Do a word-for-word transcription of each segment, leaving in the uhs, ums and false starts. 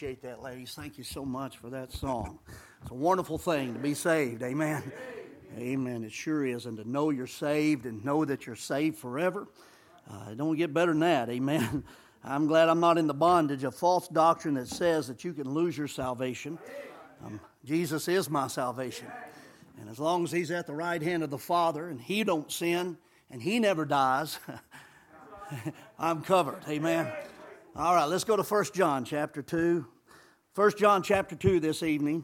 Appreciate that, ladies. Thank you so much for that song. It's a wonderful thing to be saved. Amen. Amen. It sure is. And to know you're saved and know that you're saved forever. Uh, it don't get better than that. Amen. I'm glad I'm not in the bondage of false doctrine that says that you can lose your salvation. Um, Jesus is my salvation. And as long as He's at the right hand of the Father and He don't sin and He never dies, I'm covered. Amen. All right, let's go to First John chapter two. First John chapter two this evening.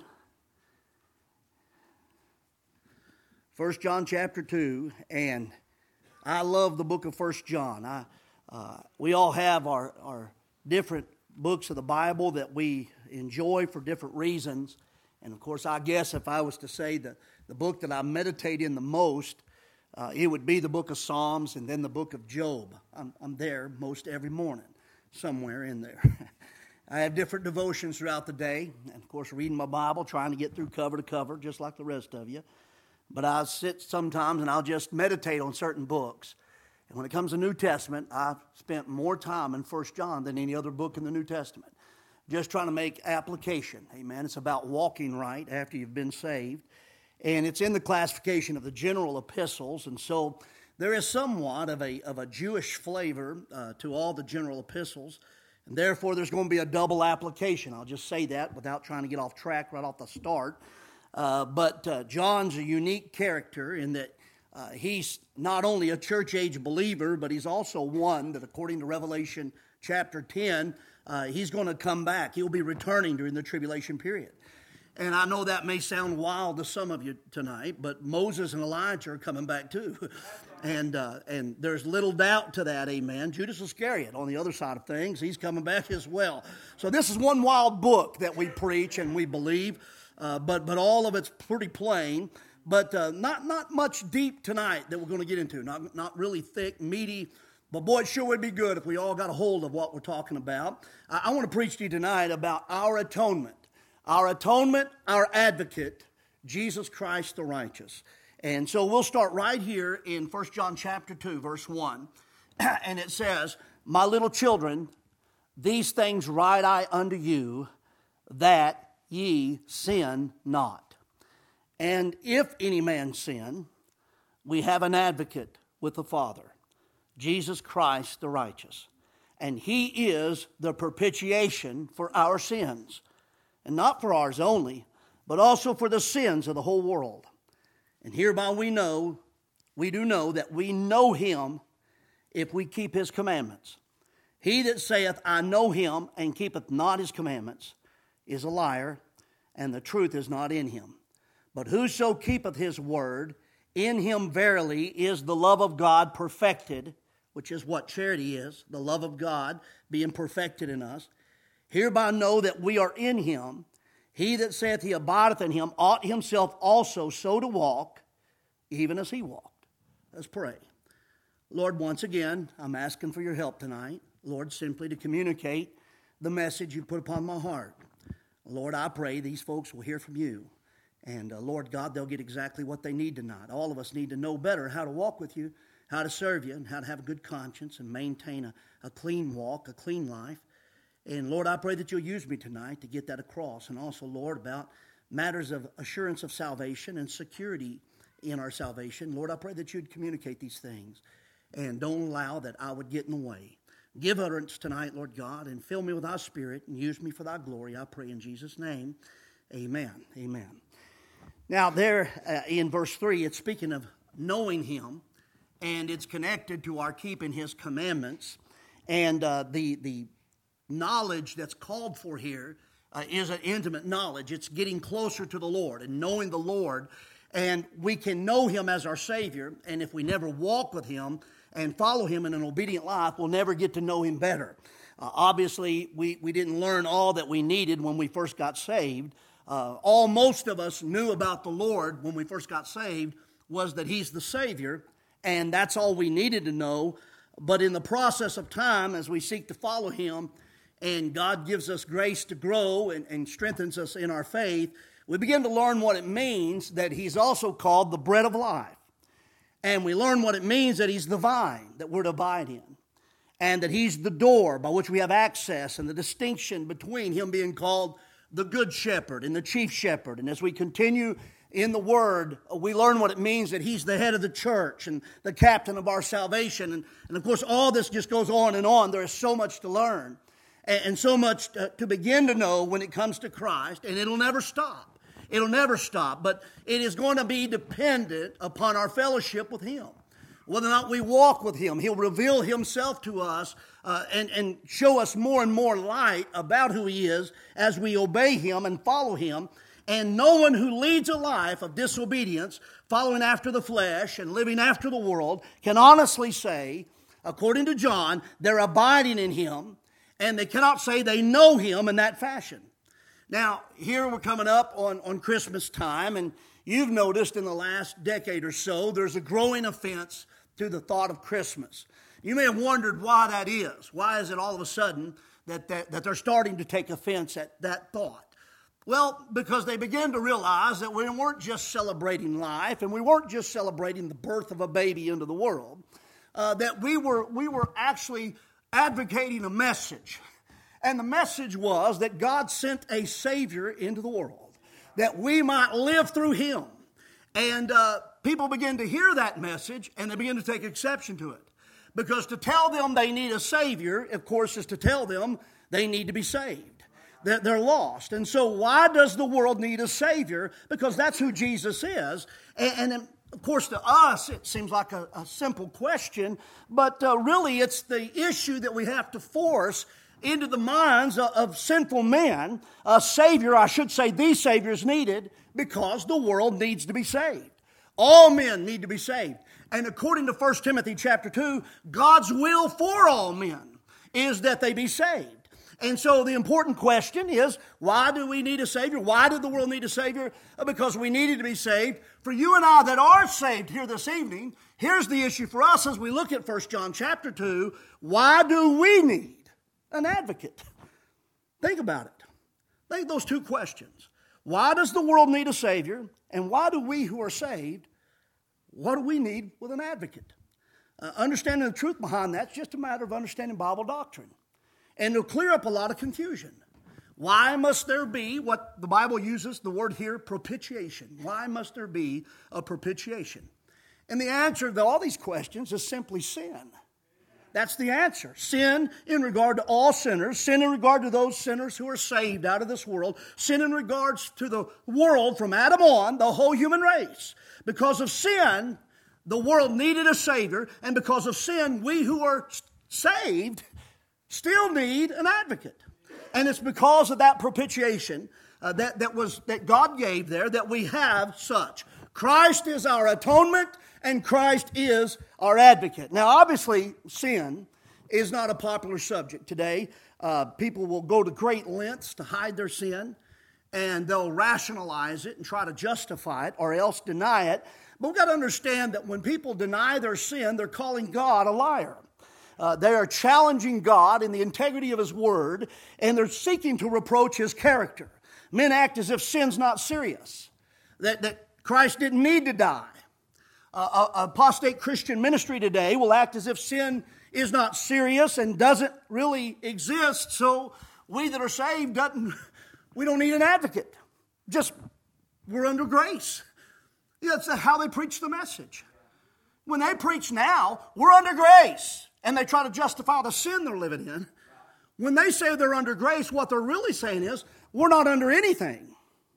First John chapter two, and I love the book of First John. I, uh, we all have our, our different books of the Bible that we enjoy for different reasons. And of course, I guess if I was to say that the book that I meditate in the most, uh, it would be the book of Psalms and then the book of Job. I'm, I'm there most every morning. Somewhere in there. I have different devotions throughout the day, and of course reading my Bible, trying to get through cover to cover, just like the rest of you. But I sit sometimes and I'll just meditate on certain books. And when it comes to New Testament, I've spent more time in First John than any other book in the New Testament. Just trying to make application. Amen. It's about walking right after you've been saved. And it's in the classification of the general epistles, and so there is somewhat of a of a Jewish flavor uh, to all the general epistles, and therefore there's going to be a double application. I'll just say that without trying to get off track right off the start. Uh, but uh, John's a unique character in that uh, he's not only a church-age believer, but he's also one that, according to Revelation chapter ten, uh, he's going to come back. He'll be returning during the tribulation period. And I know that may sound wild to some of you tonight, but Moses and Elijah are coming back too. And uh, and there's little doubt to that, amen. Judas Iscariot, on the other side of things, he's coming back as well. So this is one wild book that we preach and we believe, uh, but but all of it's pretty plain. But uh, not not much deep tonight that we're going to get into. Not not really thick, meaty. But boy, it sure would be good if we all got a hold of what we're talking about. I, I want to preach to you tonight about our atonement. Our atonement, our advocate, Jesus Christ the righteous. And so we'll start right here in First John chapter two, verse one. And it says, "My little children, these things write I unto you, that ye sin not. And if any man sin, we have an advocate with the Father, Jesus Christ the righteous. And He is the propitiation for our sins. And not for ours only, but also for the sins of the whole world. And hereby we know, we do know that we know Him if we keep His commandments. He that saith, I know Him, and keepeth not His commandments, is a liar, and the truth is not in him. But whoso keepeth His word, in him verily is the love of God perfected," which is what charity is, the love of God being perfected in us. "Hereby know that we are in Him. He that saith he abideth in Him ought himself also so to walk, even as He walked." Let's pray. Lord, once again, I'm asking for your help tonight. Lord, simply to communicate the message you put upon my heart. Lord, I pray these folks will hear from you. And uh, Lord God, they'll get exactly what they need tonight. All of us need to know better how to walk with you, how to serve you, and how to have a good conscience and maintain a, a clean walk, a clean life. And Lord, I pray that you'll use me tonight to get that across. And also, Lord, about matters of assurance of salvation and security in our salvation. Lord, I pray that you'd communicate these things and don't allow that I would get in the way. Give utterance tonight, Lord God, and fill me with thy Spirit and use me for thy glory. I pray in Jesus' name. Amen. Amen. Now, there uh, in verse three, it's speaking of knowing Him, and it's connected to our keeping His commandments. And uh, the the knowledge that's called for here uh, is an intimate knowledge. It's getting closer to the Lord and knowing the Lord. And we can know Him as our Savior. And if we never walk with Him and follow Him in an obedient life, we'll never get to know Him better. Uh, obviously, we, we didn't learn all that we needed when we first got saved. Uh, all most of us knew about the Lord when we first got saved was that He's the Savior. And that's all we needed to know. But in the process of time, as we seek to follow Him, and God gives us grace to grow and, and strengthens us in our faith, we begin to learn what it means that He's also called the bread of life. And we learn what it means that He's the vine that we're to abide in. and that He's the door by which we have access, and the distinction between Him being called the Good Shepherd and the Chief Shepherd. And as we continue in the Word, we learn what it means that He's the head of the church and the captain of our salvation. And, and of course, all this just goes on and on. There is so much to learn and, and so much to, to begin to know when it comes to Christ, and it'll never stop. It'll never stop, but it is going to be dependent upon our fellowship with Him. Whether or not we walk with Him, He'll reveal Himself to us uh, and, and show us more and more light about who He is as we obey Him and follow Him. And no one who leads a life of disobedience, following after the flesh and living after the world, can honestly say, according to John, they're abiding in Him, and they cannot say they know Him in that fashion. Now, here we're coming up on, on Christmas time, and you've noticed in the last decade or so, there's a growing offense to the thought of Christmas. You may have wondered why that is. Why is it all of a sudden that, that, that they're starting to take offense at that thought? Well, because they began to realize that we weren't just celebrating life, and we weren't just celebrating the birth of a baby into the world, uh, that we were, we were actually advocating a message. And the message was that God sent a Savior into the world, that we might live through Him. And uh, people begin to hear that message, and they begin to take exception to it. Because to tell them they need a Savior, of course, is to tell them they need to be saved. That they're lost. And so why does the world need a Savior? Because that's who Jesus is. And, and of course, to us, it seems like a, a simple question, but uh, really it's the issue that we have to force into the minds of, of sinful men. A Savior, I should say the Savior, is needed because the world needs to be saved. All men need to be saved. And according to First Timothy chapter two, God's will for all men is that they be saved. And so the important question is, why do we need a Savior? Why did the world need a Savior? Because we needed to be saved. For you and I that are saved here this evening, here's the issue for us as we look at First John chapter two. Why do we need an advocate? Think about it. Think those two questions. Why does the world need a Savior? And why do we who are saved, what do we need with an advocate? Uh, understanding the truth behind that's just a matter of understanding Bible doctrine. And it'll clear up a lot of confusion. Why must there be, what the Bible uses, the word here, propitiation? Why must there be a propitiation? And the answer to all these questions is simply sin. That's the answer. Sin in regard to all sinners. Sin in regard to those sinners who are saved out of this world. Sin in regards to the world from Adam on, the whole human race. Because of sin, the world needed a Savior. And because of sin, we who are saved still need an advocate. And it's because of that propitiation uh, that, that, was, that God gave there that we have such. Christ is our atonement and Christ is our advocate. Now, obviously, sin is not a popular subject today. Uh, people will go to great lengths to hide their sin, and they'll rationalize it and try to justify it or else deny it. But we've got to understand that when people deny their sin, they're calling God a liar. Uh, they are challenging God in the integrity of His Word, and they're seeking to reproach His character. Men act as if sin's not serious, that, that Christ didn't need to die. Uh, uh, apostate Christian ministry today will act as if sin is not serious and doesn't really exist, so we that are saved, doesn't, we don't need an advocate. Just, we're under grace. Yeah, that's how they preach the message. When they preach now, we're under grace. And they try to justify the sin they're living in. When they say they're under grace, what they're really saying is, we're not under anything.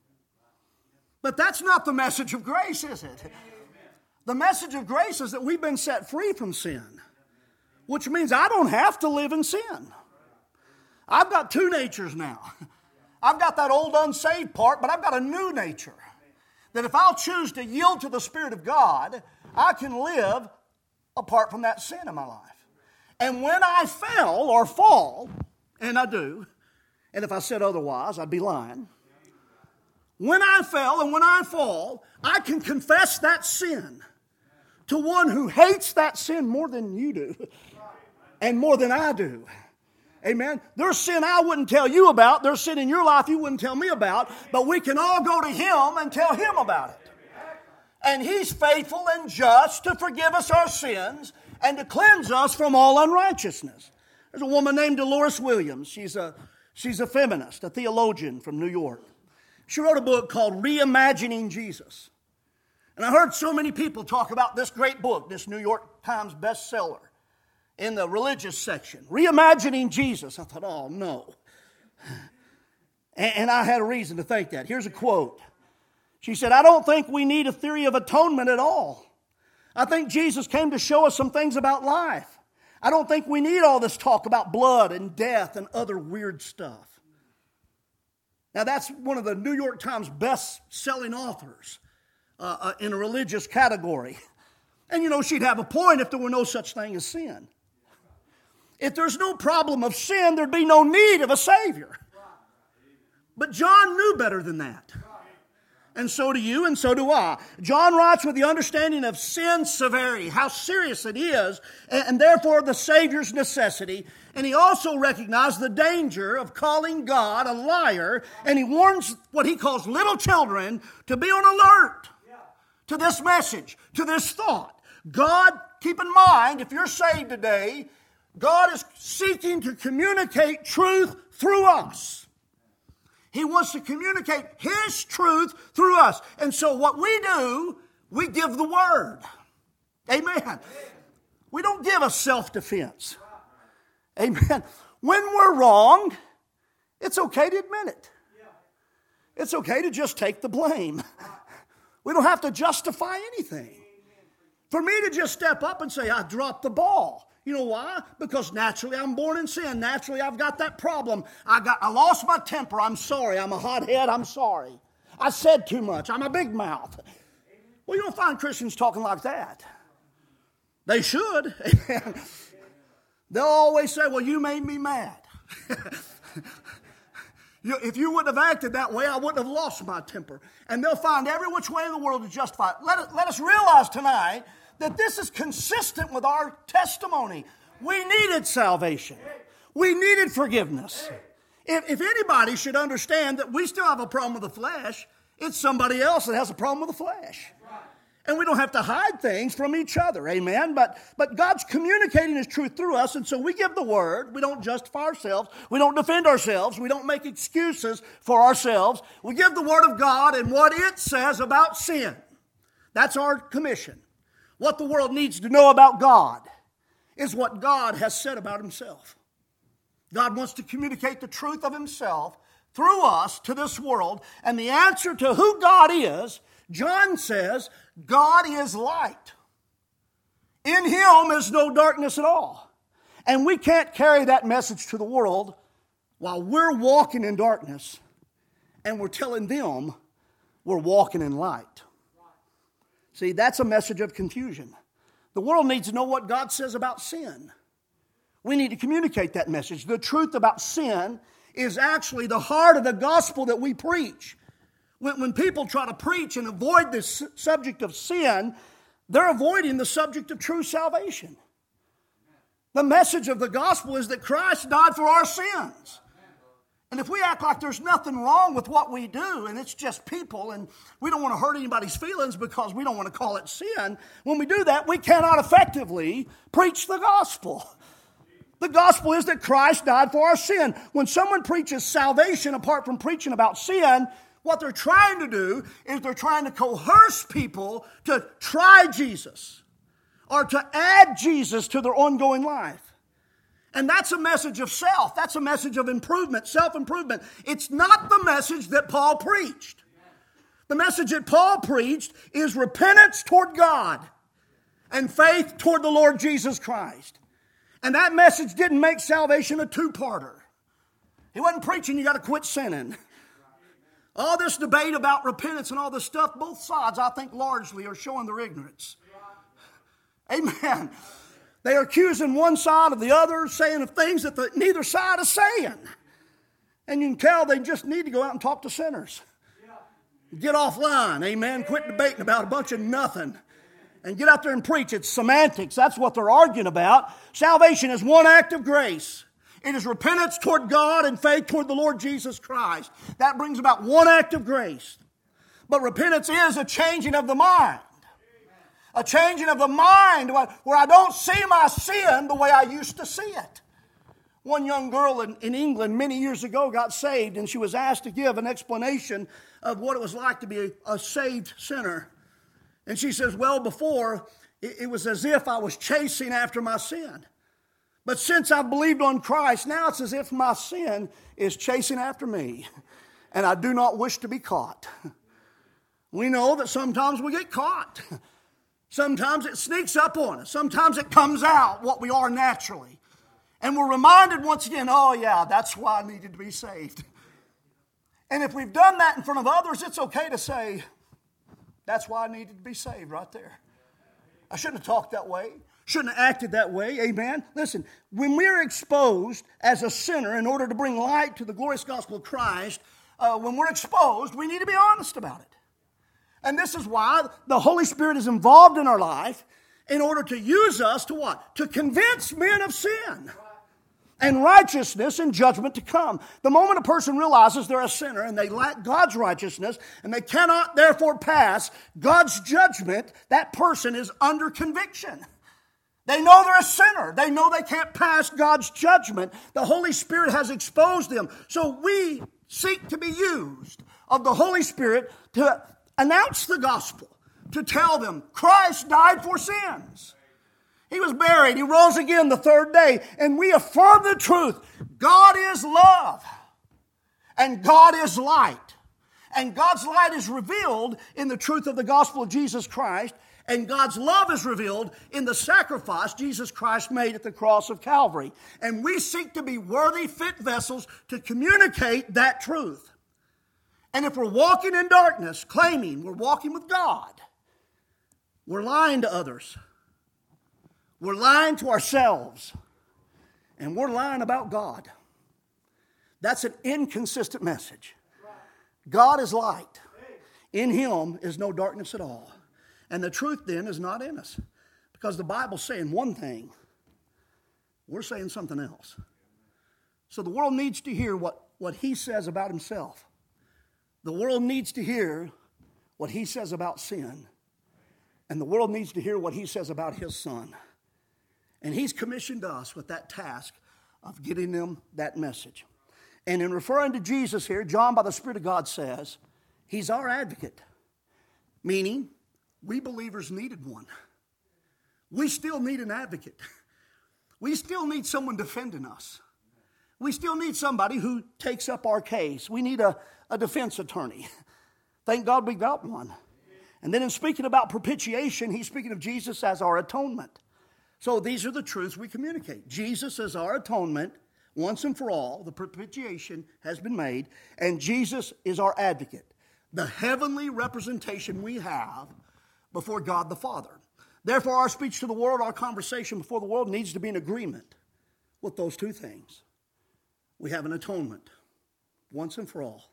But that's not the message of grace, is it? The message of grace is that we've been set free from sin, which means I don't have to live in sin. I've got two natures now. I've got that old unsaved part, but I've got a new nature. That if I'll choose to yield to the Spirit of God, I can live apart from that sin in my life. And when I fell or fall, and I do, and if I said otherwise, I'd be lying. When I fell and when I fall, I can confess that sin to one who hates that sin more than you do and more than I do. Amen. There's sin I wouldn't tell you about. There's sin in your life you wouldn't tell me about. But we can all go to Him and tell Him about it. And He's faithful and just to forgive us our sins and to cleanse us from all unrighteousness. There's a woman named Dolores Williams. She's a, she's a feminist, a theologian from New York. She wrote a book called Reimagining Jesus. And I heard so many people talk about this great book, this New York Times bestseller, in the religious section. Reimagining Jesus. I thought, oh, no. And, and I had a reason to think that. Here's a quote. She said, I don't think we need a theory of atonement at all. I think Jesus came to show us some things about life. I don't think we need all this talk about blood and death and other weird stuff. Now, that's one of the New York Times best-selling authors uh, uh, in a religious category. And, you know, she'd have a point if there were no such thing as sin. If there's no problem of sin, there'd be no need of a Savior. But John knew better than that. And so do you, and so do I. John writes with the understanding of sin's severity, how serious it is, and, and therefore the Savior's necessity. And he also recognized the danger of calling God a liar, and he warns what he calls little children to be on alert to this message, to this thought. God, keep in mind, if you're saved today, God is seeking to communicate truth through us. He wants to communicate His truth through us. And so what we do, we give the Word. Amen. We don't give a self-defense. Amen. When we're wrong, it's okay to admit it. It's okay to just take the blame. We don't have to justify anything. For me to just step up and say, I dropped the ball. You know why? Because naturally I'm born in sin. Naturally I've got that problem. I got, I lost my temper. I'm sorry. I'm a hothead. I'm sorry. I said too much. I'm a big mouth. Well, you don't find Christians talking like that. They should. They'll always say, well, you made me mad. you, if you wouldn't have acted that way, I wouldn't have lost my temper. And they'll find every which way in the world to justify it. Let, it, let us realize tonight that this is consistent with our testimony. We needed salvation. We needed forgiveness. If, if anybody should understand that we still have a problem with the flesh, it's somebody else that has a problem with the flesh. And we don't have to hide things from each other, amen? But, but God's communicating His truth through us, and so we give the Word. We don't justify ourselves. We don't defend ourselves. We don't make excuses for ourselves. We give the Word of God and what it says about sin. That's our commission. What the world needs to know about God is what God has said about Himself. God wants to communicate the truth of Himself through us to this world. And the answer to who God is, John says, God is light. In Him is no darkness at all. And we can't carry that message to the world while we're walking in darkness and we're telling them we're walking in light. See, that's a message of confusion. The world needs to know what God says about sin. We need to communicate that message. The truth about sin is actually the heart of the gospel that we preach. When, when people try to preach and avoid this subject of sin, they're avoiding the subject of true salvation. The message of the gospel is that Christ died for our sins. And if we act like there's nothing wrong with what we do, and it's just people, and we don't want to hurt anybody's feelings because we don't want to call it sin, when we do that, we cannot effectively preach the gospel. The gospel is that Christ died for our sin. When someone preaches salvation apart from preaching about sin, what they're trying to do is they're trying to coerce people to try Jesus or to add Jesus to their ongoing life. And that's a message of self. That's a message of improvement, self-improvement. It's not the message that Paul preached. The message that Paul preached is repentance toward God and faith toward the Lord Jesus Christ. And that message didn't make salvation a two-parter. He wasn't preaching you got to quit sinning. All this debate about repentance and all this stuff, both sides, I think, largely are showing their ignorance. Amen. They are accusing one side of the other, saying of things that the, neither side is saying. And you can tell they just need to go out and talk to sinners. Get offline, amen. Quit debating about a bunch of nothing. And get out there and preach. It's semantics. That's what they're arguing about. Salvation is one act of grace. It is repentance toward God and faith toward the Lord Jesus Christ. That brings about one act of grace. But repentance is a changing of the mind. A changing of the mind where I don't see my sin the way I used to see it. One young girl in, in England many years ago got saved, and she was asked to give an explanation of what it was like to be a, a saved sinner. And she says, well, before, it, it was as if I was chasing after my sin. But since I've believed on Christ, now it's as if my sin is chasing after me. And I do not wish to be caught. We know that sometimes we get caught. Sometimes it sneaks up on us. Sometimes it comes out what we are naturally. And we're reminded once again, oh yeah, that's why I needed to be saved. And if we've done that in front of others, it's okay to say, that's why I needed to be saved right there. I shouldn't have talked that way. Shouldn't have acted that way. Amen. Listen, when we're exposed as a sinner in order to bring light to the glorious gospel of Christ, uh, when we're exposed, we need to be honest about it. And this is why the Holy Spirit is involved in our life in order to use us to what? To convince men of sin and righteousness and judgment to come. The moment a person realizes they're a sinner and they lack God's righteousness and they cannot therefore pass God's judgment, that person is under conviction. They know they're a sinner. They know they can't pass God's judgment. The Holy Spirit has exposed them. So we seek to be used of the Holy Spirit to announce the gospel, to tell them Christ died for sins. He was buried. He rose again the third day. And we affirm the truth. God is love. And God is light. And God's light is revealed in the truth of the gospel of Jesus Christ. And God's love is revealed in the sacrifice Jesus Christ made at the cross of Calvary. And we seek to be worthy, fit vessels to communicate that truth. And if we're walking in darkness, claiming we're walking with God, we're lying to others. We're lying to ourselves. And we're lying about God. That's an inconsistent message. God is light. In Him is no darkness at all. And the truth then is not in us. Because the Bible's saying one thing. We're saying something else. So the world needs to hear what, what He says about Himself. The world needs to hear what He says about sin. And the world needs to hear what He says about His Son. And He's commissioned us with that task of getting them that message. And in referring to Jesus here, John, by the Spirit of God, says, He's our advocate. Meaning, we believers needed one. We still need an advocate. We still need someone defending us. We still need somebody who takes up our case. We need a, a defense attorney. Thank God we got one. And then in speaking about propitiation, he's speaking of Jesus as our atonement. So these are the truths we communicate. Jesus is our atonement once and for all. The propitiation has been made. And Jesus is our advocate. The heavenly representation we have before God the Father. Therefore, our speech to the world, our conversation before the world needs to be in agreement with those two things. We have an atonement, once and for all.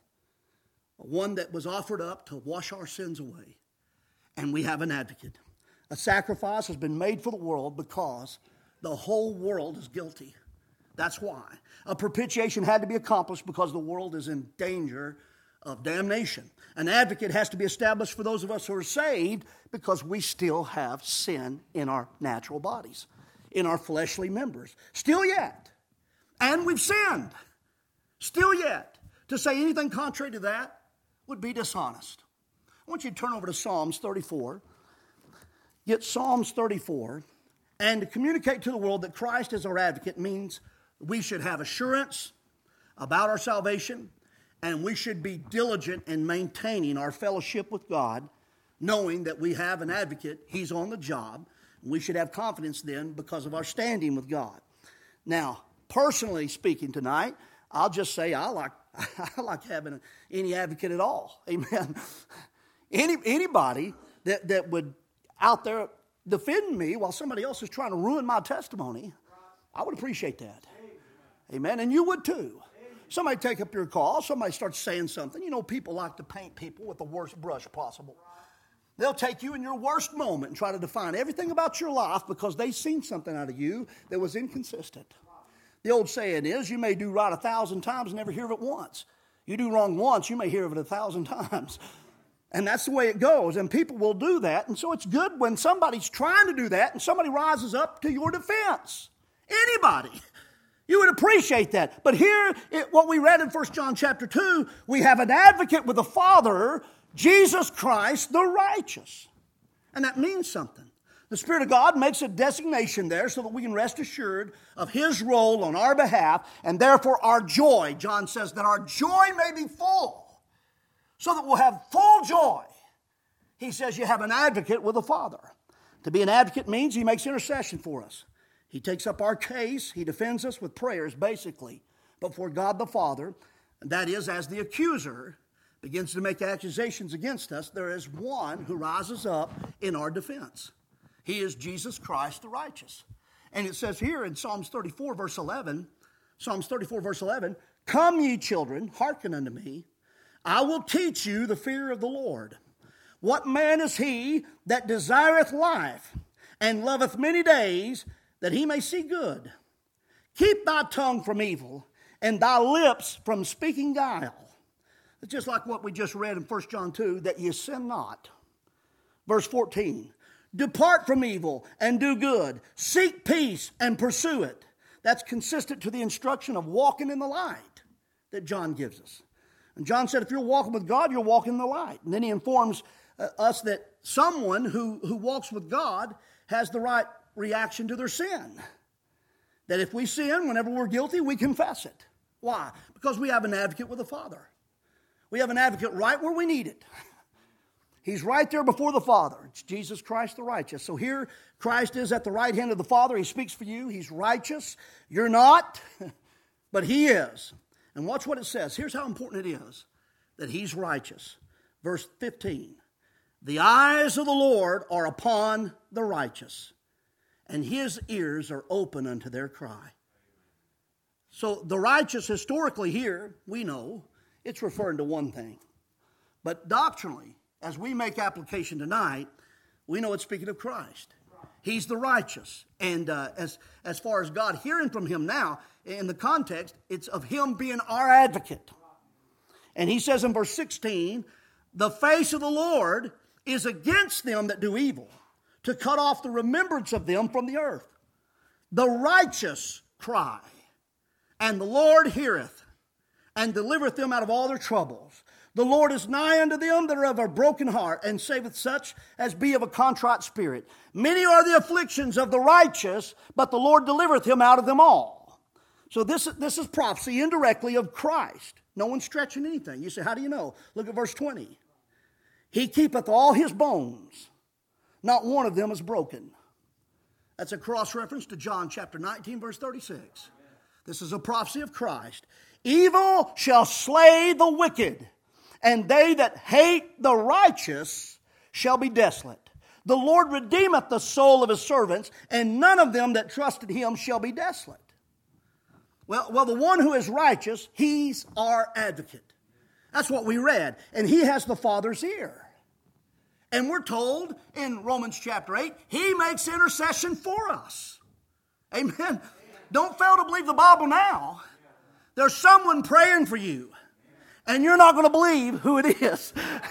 One that was offered up to wash our sins away. And we have an advocate. A sacrifice has been made for the world because the whole world is guilty. That's why. A propitiation had to be accomplished because the world is in danger of damnation. An advocate has to be established for those of us who are saved because we still have sin in our natural bodies, in our fleshly members. Still yet. And we've sinned. Still yet. To say anything contrary to that would be dishonest. I want you to turn over to Psalms thirty-four. Get Psalms thirty-four. And to communicate to the world that Christ is our advocate means we should have assurance about our salvation. And we should be diligent in maintaining our fellowship with God, knowing that we have an advocate. He's on the job. We should have confidence then because of our standing with God. Now, personally speaking tonight, I'll just say I like I like having any advocate at all. Amen. Any anybody that, that would out there defend me while somebody else is trying to ruin my testimony, I would appreciate that. Amen. And you would too. Somebody take up your call. Somebody starts saying something. You know, people like to paint people with the worst brush possible. They'll take you in your worst moment and try to define everything about your life because they've seen something out of you that was inconsistent. The old saying is, you may do right a thousand times and never hear of it once. You do wrong once, you may hear of it a thousand times. And that's the way it goes. And people will do that. And so it's good when somebody's trying to do that and somebody rises up to your defense. Anybody. You would appreciate that. But here, it, what we read in First John chapter two, we have an advocate with the Father, Jesus Christ the righteous. And that means something. The Spirit of God makes a designation there so that we can rest assured of His role on our behalf, and therefore our joy, John says, that our joy may be full, so that we'll have full joy. He says you have an advocate with the Father. To be an advocate means He makes intercession for us. He takes up our case. He defends us with prayers, basically, before God the Father. And that is, as the accuser begins to make accusations against us, there is one who rises up in our defense. He is Jesus Christ the righteous. And it says here in Psalms thirty-four, verse eleven, Psalms thirty-four, verse eleven, "Come, ye children, hearken unto me. I will teach you the fear of the Lord. What man is he that desireth life, and loveth many days, that he may see good? Keep thy tongue from evil, and thy lips from speaking guile." It's just like what we just read in First John two, that ye sin not. Verse fourteen, "Depart from evil and do good. Seek peace and pursue it." That's consistent to the instruction of walking in the light that John gives us. And John said if you're walking with God, you're walking in the light. And then he informs uh, us that someone who, who walks with God has the right reaction to their sin. That if we sin, whenever we're guilty, we confess it. Why? Because we have an advocate with the Father. We have an advocate right where we need it. He's right there before the Father. It's Jesus Christ the righteous. So here, Christ is at the right hand of the Father. He speaks for you. He's righteous. You're not, but He is. And watch what it says. Here's how important it is that He's righteous. Verse fifteen, "The eyes of the Lord are upon the righteous, and His ears are open unto their cry." So the righteous, historically here, we know, it's referring to one thing. But doctrinally, as we make application tonight, we know it's speaking of Christ. He's the righteous. And uh, as, as far as God hearing from Him now, in the context, it's of Him being our advocate. And He says in verse sixteen, "The face of the Lord is against them that do evil, to cut off the remembrance of them from the earth. The righteous cry, and the Lord heareth, and delivereth them out of all their troubles. The Lord is nigh unto them that are of a broken heart, and saveth such as be of a contrite spirit. Many are the afflictions of the righteous, but the Lord delivereth him out of them all." So this, this is prophecy indirectly of Christ. No one's stretching anything. You say, how do you know? Look at verse twenty. "He keepeth all his bones. Not one of them is broken." That's a cross-reference to John chapter nineteen, verse thirty-six. This is a prophecy of Christ. "Evil shall slay the wicked, and they that hate the righteous shall be desolate. The Lord redeemeth the soul of His servants, and none of them that trust in Him shall be desolate." Well, well, the one who is righteous, He's our advocate. That's what we read. And He has the Father's ear. And we're told in Romans chapter eight, He makes intercession for us. Amen. Amen. Don't fail to believe the Bible now. There's someone praying for you. And you're not going to believe who it is.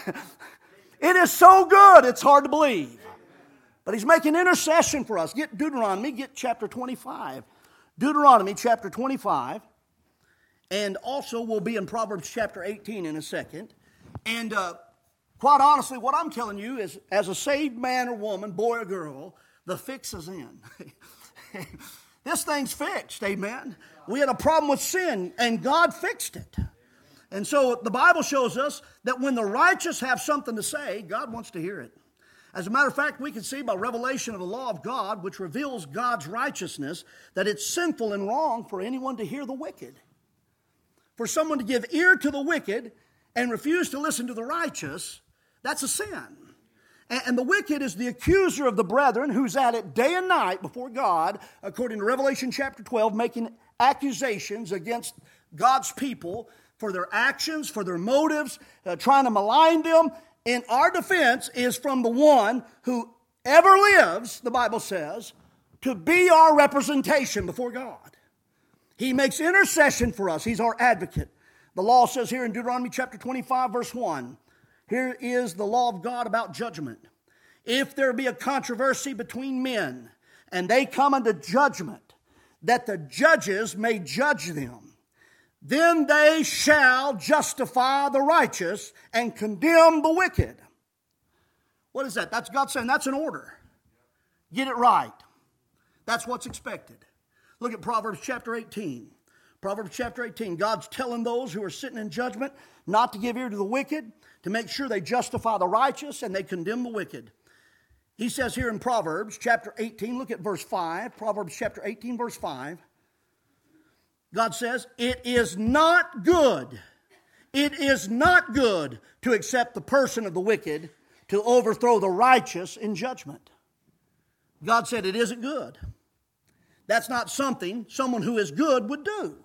It is so good, it's hard to believe. But He's making intercession for us. Get Deuteronomy, get chapter twenty-five. Deuteronomy chapter twenty-five. And also we'll be in Proverbs chapter eighteen in a second. And uh, quite honestly, what I'm telling you is, as a saved man or woman, boy or girl, the fix is in. This thing's fixed, amen. We had a problem with sin, and God fixed it. And so the Bible shows us that when the righteous have something to say, God wants to hear it. As a matter of fact, we can see by revelation of the law of God, which reveals God's righteousness, that it's sinful and wrong for anyone to hear the wicked. For someone to give ear to the wicked and refuse to listen to the righteous, that's a sin. And the wicked is the accuser of the brethren, who's at it day and night before God, according to Revelation chapter twelve, making accusations against God's people for their actions, for their motives, uh, trying to malign them. And our defense is from the one who ever lives, the Bible says, to be our representation before God. He makes intercession for us. He's our advocate. The law says here in Deuteronomy chapter twenty-five, verse one, Here is the law of God about judgment. If there be a controversy between men, and they come unto judgment, that the judges may judge them, then they shall justify the righteous and condemn the wicked. What is that? That's God saying that's an order. Get it right. That's what's expected. Look at Proverbs chapter eighteen. Proverbs chapter eighteen. God's telling those who are sitting in judgment not to give ear to the wicked, to make sure they justify the righteous and they condemn the wicked. He says here in Proverbs chapter eighteen, look at verse five. Proverbs chapter eighteen, verse five. God says, it is not good, it is not good to accept the person of the wicked, to overthrow the righteous in judgment. God said it isn't good. That's not something someone who is good would do.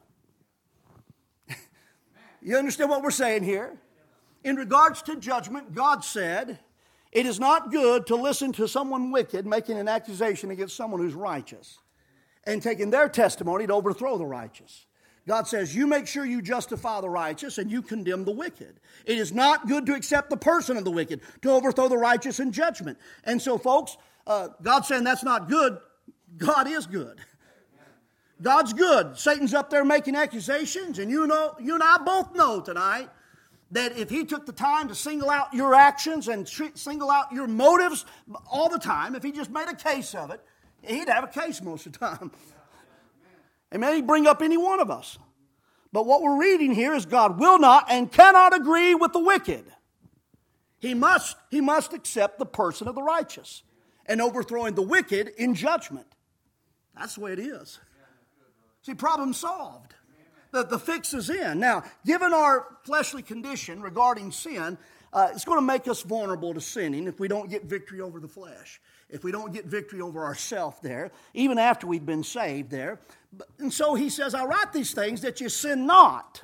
You understand what we're saying here? In regards to judgment, God said, it is not good to listen to someone wicked making an accusation against someone who's righteous and taking their testimony to overthrow the righteous. God says, you make sure you justify the righteous and you condemn the wicked. It is not good to accept the person of the wicked, to overthrow the righteous in judgment. And so, folks, uh, God's saying that's not good. God is good. God's good. Satan's up there making accusations, and you know, you and I both know tonight that if he took the time to single out your actions and single out your motives all the time, if he just made a case of it, he'd have a case most of the time. Amen. He'd bring up any one of us. But what we're reading here is God will not and cannot agree with the wicked. He must, he must accept the person of the righteous and overthrowing the wicked in judgment. That's the way it is. See, problem solved. The, the fix is in. Now, given our fleshly condition regarding sin, uh, it's going to make us vulnerable to sinning if we don't get victory over the flesh. If we don't get victory over ourselves there, even after we've been saved there. And so he says, I write these things that you sin not.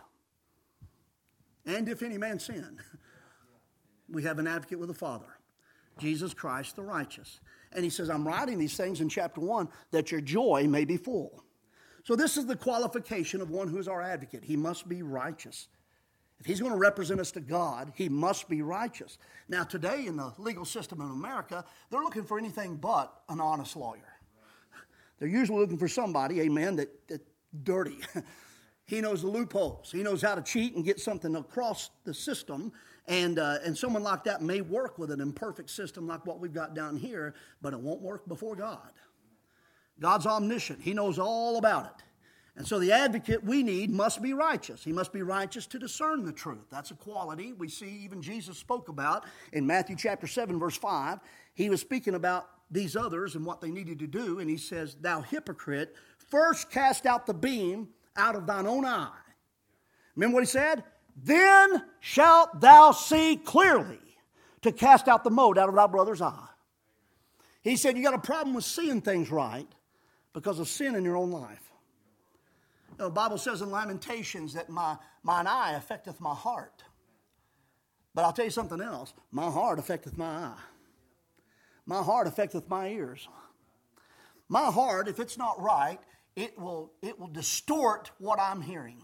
And if any man sin, we have an advocate with the Father, Jesus Christ the righteous. And he says, I'm writing these things in chapter one that your joy may be full. So this is the qualification of one who is our advocate. He must be righteous. If he's going to represent us to God, he must be righteous. Now today in the legal system in America, they're looking for anything but an honest lawyer. They're usually looking for somebody, amen, that, that's dirty. He knows the loopholes. He knows how to cheat and get something across the system. And, uh, and someone like that may work with an imperfect system like what we've got down here, but it won't work before God. God's omniscient. He knows all about it. And so the advocate we need must be righteous. He must be righteous to discern the truth. That's a quality we see even Jesus spoke about in Matthew chapter seven, verse five. He was speaking about these others and what they needed to do. And he says, thou hypocrite, first cast out the beam out of thine own eye. Remember what he said? Then shalt thou see clearly to cast out the mote out of thy brother's eye. He said, you got a problem with seeing things right because of sin in your own life. You know, the Bible says in Lamentations that my, mine eye affecteth my heart. But I'll tell you something else. My heart affecteth my eye. My heart affecteth my ears. My heart, if it's not right, it will, it will distort what I'm hearing.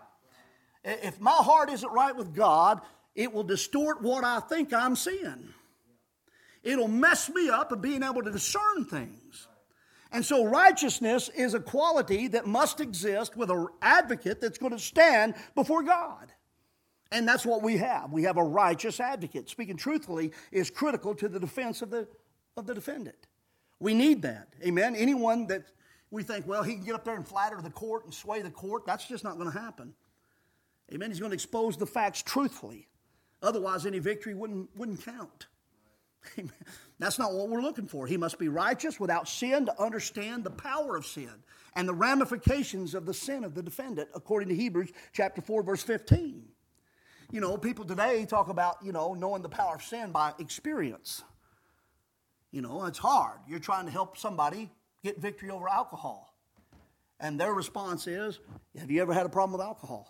If my heart isn't right with God, it will distort what I think I'm seeing. It'll mess me up of being able to discern things. And so righteousness is a quality that must exist with an advocate that's going to stand before God. And that's what we have. We have a righteous advocate. Speaking truthfully is critical to the defense of the, of the defendant. We need that. Amen. Anyone that we think, well, he can get up there and flatter the court and sway the court, that's just not going to happen. Amen. He's going to expose the facts truthfully. Otherwise, any victory wouldn't, wouldn't count. Amen. That's not what we're looking for. He must be righteous without sin to understand the power of sin and the ramifications of the sin of the defendant, according to Hebrews chapter four, verse fifteen. You know, people today talk about, you know, knowing the power of sin by experience. You know, it's hard. You're trying to help somebody get victory over alcohol. And their response is, have you ever had a problem with alcohol?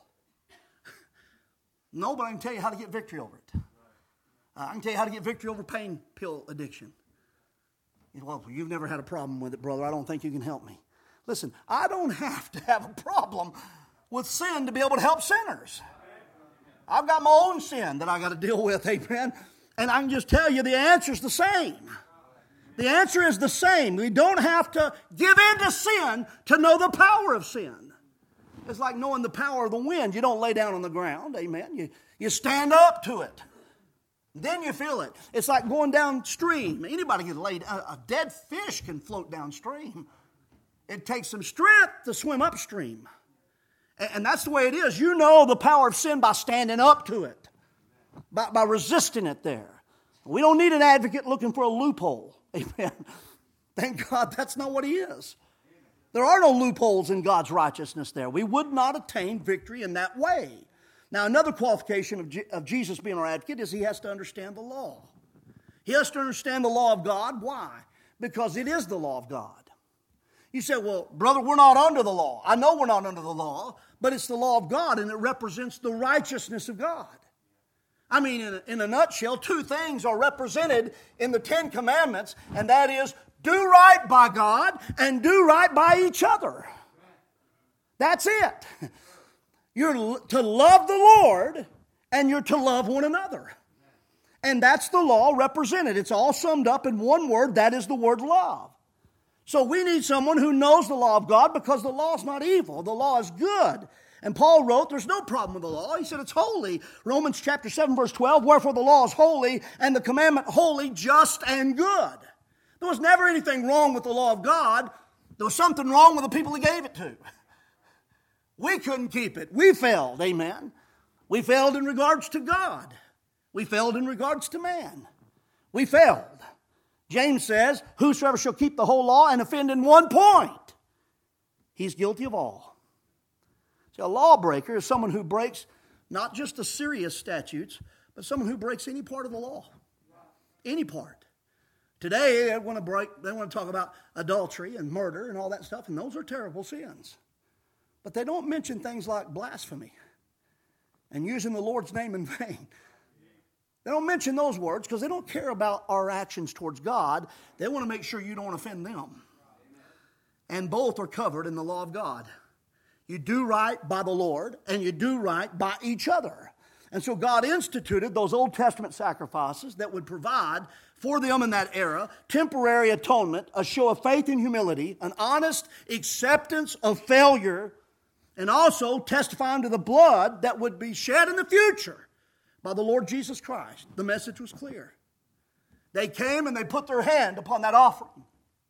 No, but I can tell you how to get victory over it. Uh, I can tell you how to get victory over pain pill addiction. You know, well, you've never had a problem with it, brother. I don't think you can help me. Listen, I don't have to have a problem with sin to be able to help sinners. I've got my own sin that I got to deal with, amen. And I can just tell you the answer is the same. The answer is the same. We don't have to give in to sin to know the power of sin. It's like knowing the power of the wind. You don't lay down on the ground, amen. You, you stand up to it. Then you feel it. It's like going downstream. Anybody can lay down. A dead fish can float downstream. It takes some strength to swim upstream. And that's the way it is. You know the power of sin by standing up to it, by, by resisting it there. We don't need an advocate looking for a loophole. Amen. Thank God that's not what he is. There are no loopholes in God's righteousness there. We would not attain victory in that way. Now, another qualification of, Je- of Jesus being our advocate is he has to understand the law. He has to understand the law of God. Why? Because it is the law of God. You say, well, brother, we're not under the law. I know we're not under the law, but it's the law of God, and it represents the righteousness of God. I mean, in a, in a nutshell, two things are represented in the Ten Commandments, and that is do right by God and do right by each other. That's it. You're to love the Lord, and you're to love one another. And that's the law represented. It's all summed up in one word, that is the word love. So we need someone who knows the law of God because the law is not evil. The law is good. And Paul wrote, there's no problem with the law. He said it's holy. Romans chapter seven, verse twelve, wherefore the law is holy and the commandment holy, just, and good. There was never anything wrong with the law of God. There was something wrong with the people he gave it to. We couldn't keep it. We failed, amen. We failed in regards to God. We failed in regards to man. We failed. James says, whosoever shall keep the whole law and offend in one point, he's guilty of all. See, a lawbreaker is someone who breaks not just the serious statutes, but someone who breaks any part of the law. Any part. Today, they want to break, they want to talk about adultery and murder and all that stuff, and those are terrible sins. But they don't mention things like blasphemy and using the Lord's name in vain. They don't mention those words because they don't care about our actions towards God. They want to make sure you don't offend them. And both are covered in the law of God. You do right by the Lord and you do right by each other. And so God instituted those Old Testament sacrifices that would provide for them in that era temporary atonement, a show of faith and humility, an honest acceptance of failure, and also testifying to the blood that would be shed in the future by the Lord Jesus Christ. The message was clear. They came and they put their hand upon that offering.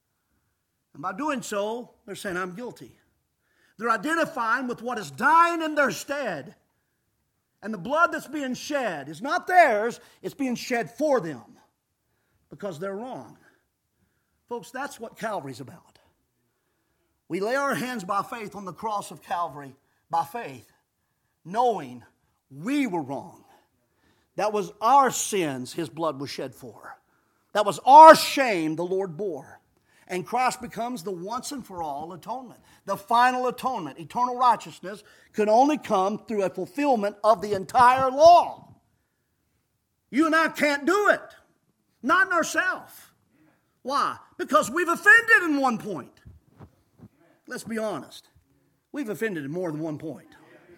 And by doing so, they're saying, I'm guilty. They're identifying with what is dying in their stead. And the blood that's being shed is not theirs, it's being shed for them because they're wrong. Folks, that's what Calvary's about. We lay our hands by faith on the cross of Calvary, by faith, knowing we were wrong. That was our sins his blood was shed for. That was our shame the Lord bore. And Christ becomes the once and for all atonement. The final atonement, eternal righteousness, could only come through a fulfillment of the entire law. You and I can't do it. Not in ourselves. Why? Because we've offended in one point. Let's be honest. We've offended in more than one point.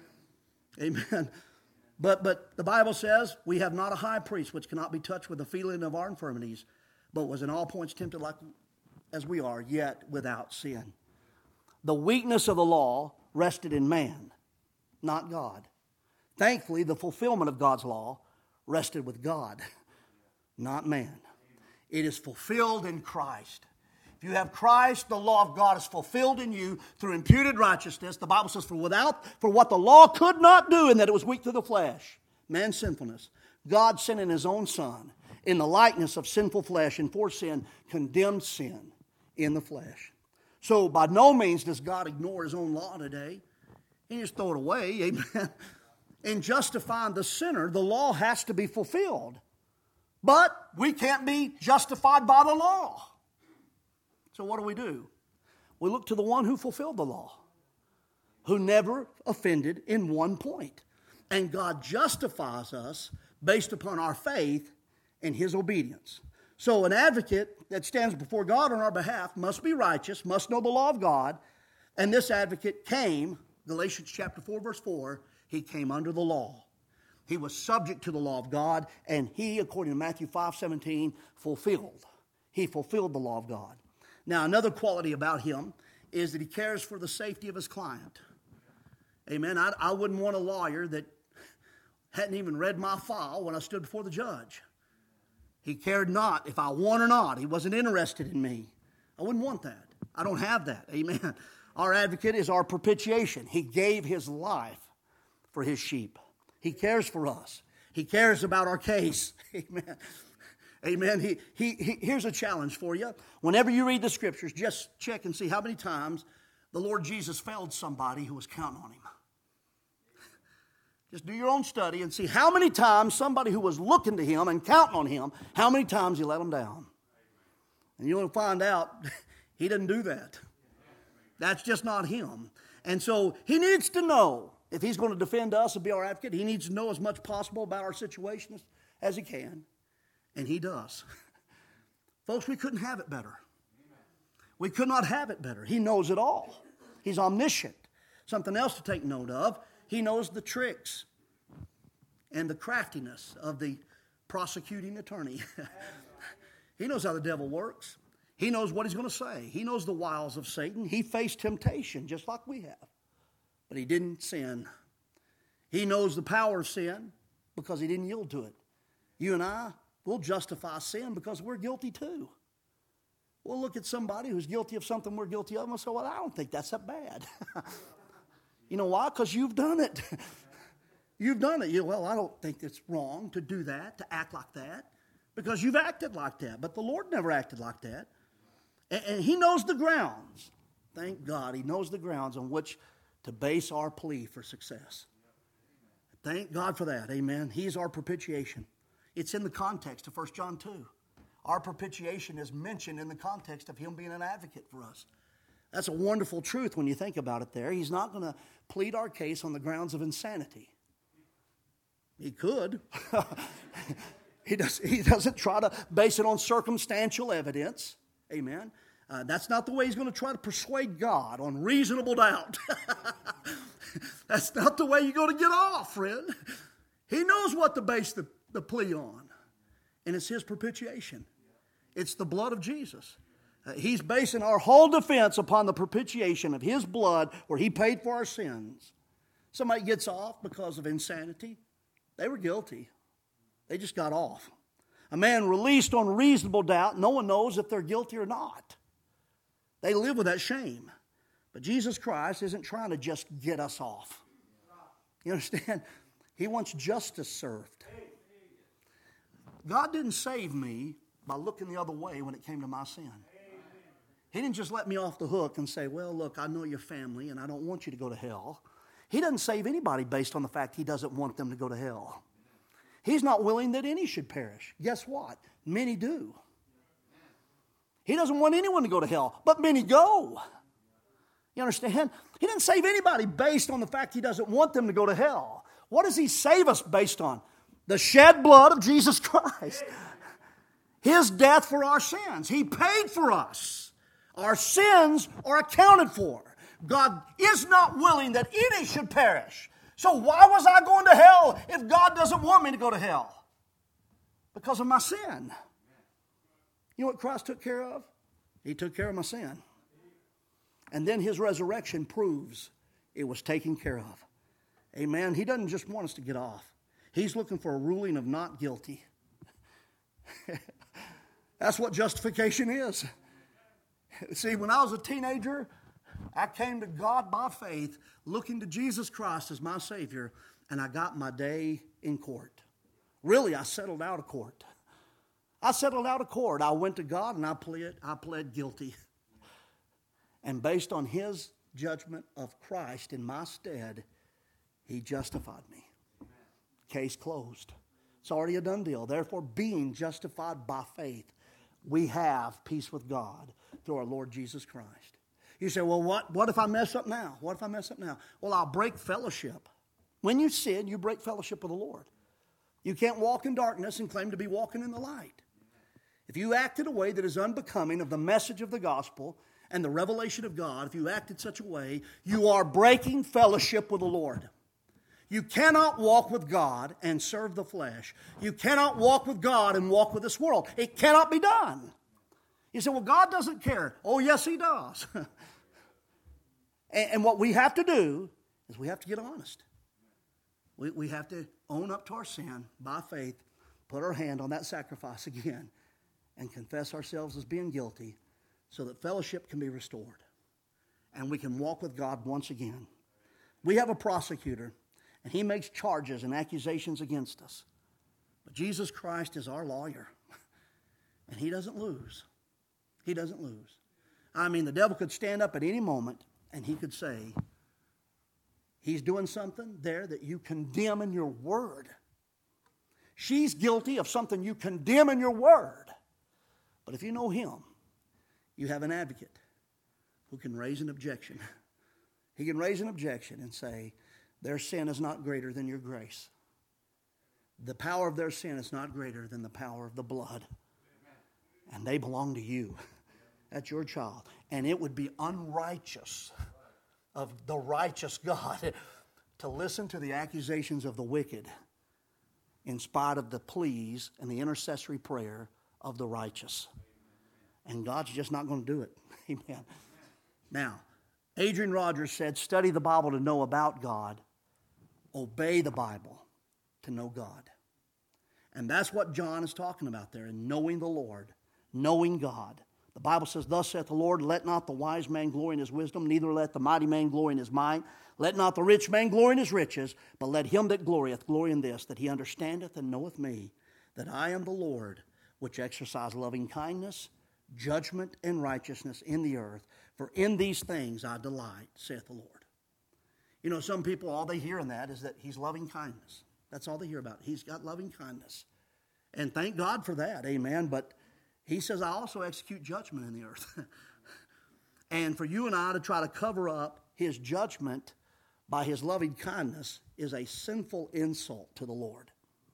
Amen. But, but the Bible says, we have not a high priest which cannot be touched with the feeling of our infirmities, but was in all points tempted like as we are, yet without sin. The weakness of the law rested in man, not God. Thankfully, the fulfillment of God's law rested with God, not man. It is fulfilled in Christ. If you have Christ, the law of God is fulfilled in you through imputed righteousness. The Bible says, for without, for what the law could not do, in that it was weak through the flesh, man's sinfulness, God sent in his own Son, in the likeness of sinful flesh, and for sin, condemned sin in the flesh. So by no means does God ignore his own law today. He just throw it away, amen. In justifying the sinner, the law has to be fulfilled. But we can't be justified by the law. So what do we do? We look to the one who fulfilled the law, who never offended in one point. And God justifies us based upon our faith and his obedience. So an advocate that stands before God on our behalf must be righteous, must know the law of God. And this advocate came, Galatians chapter four, verse four, he came under the law. He was subject to the law of God, and he, according to Matthew five seventeen, fulfilled. He fulfilled the law of God. Now, another quality about him is that he cares for the safety of his client. Amen. I, I wouldn't want a lawyer that hadn't even read my file when I stood before the judge. He cared not if I won or not. He wasn't interested in me. I wouldn't want that. I don't have that. Amen. Our advocate is our propitiation. He gave his life for his sheep. He cares for us. He cares about our case. Amen. Amen. He, he, he, here's a challenge for you. Whenever you read the scriptures, just check and see how many times the Lord Jesus failed somebody who was counting on him. Just do your own study and see how many times somebody who was looking to him and counting on him, how many times he let them down. And you'll find out he didn't do that. That's just not him. And so he needs to know, if he's going to defend us and be our advocate, he needs to know as much possible about our situation as, as he can. And he does. Folks, we couldn't have it better. We could not have it better. He knows it all. He's omniscient. Something else to take note of, he knows the tricks and the craftiness of the prosecuting attorney. He knows how the devil works. He knows what he's going to say. He knows the wiles of Satan. He faced temptation just like we have. But he didn't sin. He knows the power of sin because he didn't yield to it. You and I, we'll justify sin because we're guilty too. We'll look at somebody who's guilty of something we're guilty of and we'll say, well, I don't think that's that bad. You know why? Because you've done it. You've done it. You, well, I don't think it's wrong to do that, to act like that, because you've acted like that. But the Lord never acted like that. And, and he knows the grounds. Thank God he knows the grounds on which to base our plea for success. Thank God for that. Amen. He's our propitiation. It's in the context of First John two. Our propitiation is mentioned in the context of him being an advocate for us. That's a wonderful truth when you think about it there. He's not going to plead our case on the grounds of insanity. He could. he, does, he doesn't try to base it on circumstantial evidence. Amen. Uh, that's not the way he's going to try to persuade God, on reasonable doubt. That's not the way you're going to get off, friend. He knows what to base the, the plea on. And it's his propitiation. It's the blood of Jesus. Uh, he's basing our whole defense upon the propitiation of his blood where he paid for our sins. Somebody gets off because of insanity. They were guilty. They just got off. A man released on reasonable doubt, no one knows if they're guilty or not. They live with that shame. But Jesus Christ isn't trying to just get us off. You understand? He wants justice served. God didn't save me by looking the other way when it came to my sin. He didn't just let me off the hook and say, well, look, I know your family and I don't want you to go to hell. He doesn't save anybody based on the fact he doesn't want them to go to hell. He's not willing that any should perish. Guess what? Many do. He doesn't want anyone to go to hell, but many go. You understand? He didn't save anybody based on the fact he doesn't want them to go to hell. What does he save us based on? The shed blood of Jesus Christ. His death for our sins. He paid for us. Our sins are accounted for. God is not willing that any should perish. So why was I going to hell if God doesn't want me to go to hell? Because of my sin. You know what Christ took care of? He took care of my sin. And then his resurrection proves it was taken care of. Amen. He doesn't just want us to get off. He's looking for a ruling of not guilty. That's what justification is. See, when I was a teenager, I came to God by faith, looking to Jesus Christ as my Savior, and I got my day in court. Really, I settled out of court. I settled out of court. I went to God and I pled, I pled guilty. And based on his judgment of Christ in my stead, he justified me. Case closed. It's already a done deal. Therefore, being justified by faith, we have peace with God through our Lord Jesus Christ. You say, well, what, what if I mess up now? What if I mess up now? Well, I'll break fellowship. When you sin, you break fellowship with the Lord. You can't walk in darkness and claim to be walking in the light. If you act in a way that is unbecoming of the message of the gospel and the revelation of God, if you act in such a way, you are breaking fellowship with the Lord. You cannot walk with God and serve the flesh. You cannot walk with God and walk with this world. It cannot be done. You say, well, God doesn't care. Oh, yes, He does. and, and what we have to do is we have to get honest. We, we have to own up to our sin by faith, put our hand on that sacrifice again, and confess ourselves as being guilty so that fellowship can be restored. And we can walk with God once again. We have a prosecutor, and he makes charges and accusations against us. But Jesus Christ is our lawyer, and He doesn't lose. He doesn't lose. I mean, the devil could stand up at any moment, and he could say, he's doing something there that you condemn in your word. She's guilty of something you condemn in your word. But if you know Him, you have an advocate who can raise an objection. He can raise an objection and say, their sin is not greater than your grace. The power of their sin is not greater than the power of the blood. And they belong to you. That's your child. And it would be unrighteous of the righteous God to listen to the accusations of the wicked in spite of the pleas and the intercessory prayer of the righteous. And God's just not going to do it. Amen. Now, Adrian Rogers said, study the Bible to know about God. Obey the Bible to know God. And that's what John is talking about there, in knowing the Lord, knowing God. The Bible says, thus saith the Lord, let not the wise man glory in his wisdom, neither let the mighty man glory in his might. Let not the rich man glory in his riches, but let him that glorieth glory in this, that he understandeth and knoweth me, that I am the Lord, which exercise loving kindness, judgment, and righteousness in the earth. For in these things I delight, saith the Lord. You know, some people, all they hear in that is that He's loving kindness. That's all they hear about. He's got loving kindness. And thank God for that, amen. But He says, I also execute judgment in the earth. And for you and I to try to cover up His judgment by His loving kindness is a sinful insult to the Lord.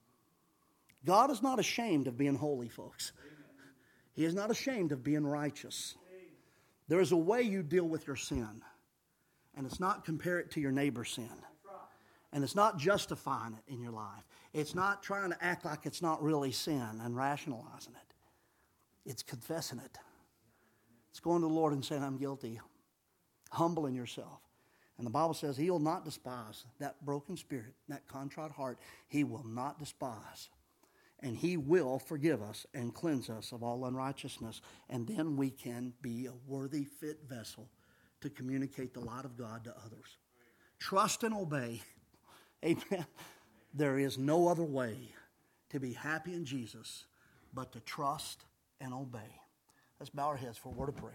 God is not ashamed of being holy, folks. He is not ashamed of being righteous. There is a way you deal with your sin. And it's not compare it to your neighbor's sin. And it's not justifying it in your life. It's not trying to act like it's not really sin and rationalizing it. It's confessing it. It's going to the Lord and saying, I'm guilty. Humbling yourself. And the Bible says He will not despise that broken spirit, that contrite heart. He will not despise. And He will forgive us and cleanse us of all unrighteousness. And then we can be a worthy, fit vessel to communicate the light of God to others. Trust and obey. Amen. There is no other way to be happy in Jesus but to trust and obey. Let's bow our heads for a word of prayer.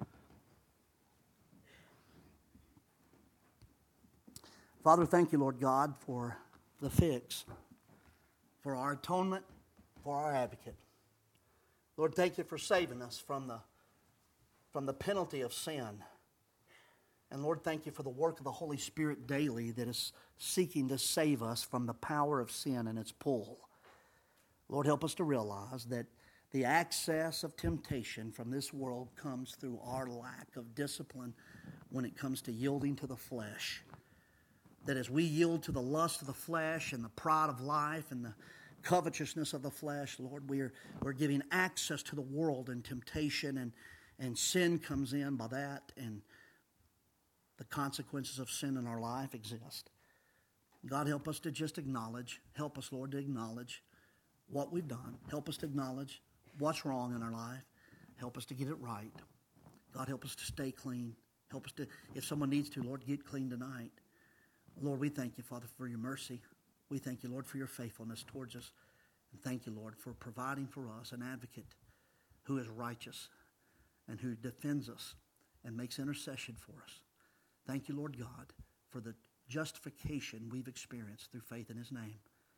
Father, thank you, Lord God, for the fix, for our atonement, for our advocate. Lord, thank you for saving us from the, from the penalty of sin. And Lord, thank you for the work of the Holy Spirit daily that is seeking to save us from the power of sin and its pull. Lord, help us to realize that the access of temptation from this world comes through our lack of discipline when it comes to yielding to the flesh. That as we yield to the lust of the flesh and the pride of life and the covetousness of the flesh, Lord, we're, we're giving access to the world and temptation, and, and sin comes in by that, and the consequences of sin in our life exist. God, help us to just acknowledge, help us, Lord, to acknowledge what we've done. Help us to acknowledge what's wrong in our life. Help us to get it right. God, help us to stay clean. Help us to, if someone needs to, Lord, get clean tonight. Lord, we thank you, Father, for your mercy. We thank you, Lord, for your faithfulness towards us. And thank you, Lord, for providing for us an advocate who is righteous and who defends us and makes intercession for us. Thank you, Lord God, for the justification we've experienced through faith in his name.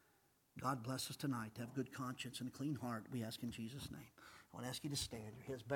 God bless us tonight to have good conscience and a clean heart, we ask in Jesus' name. I want to ask you to stand. Your heads back.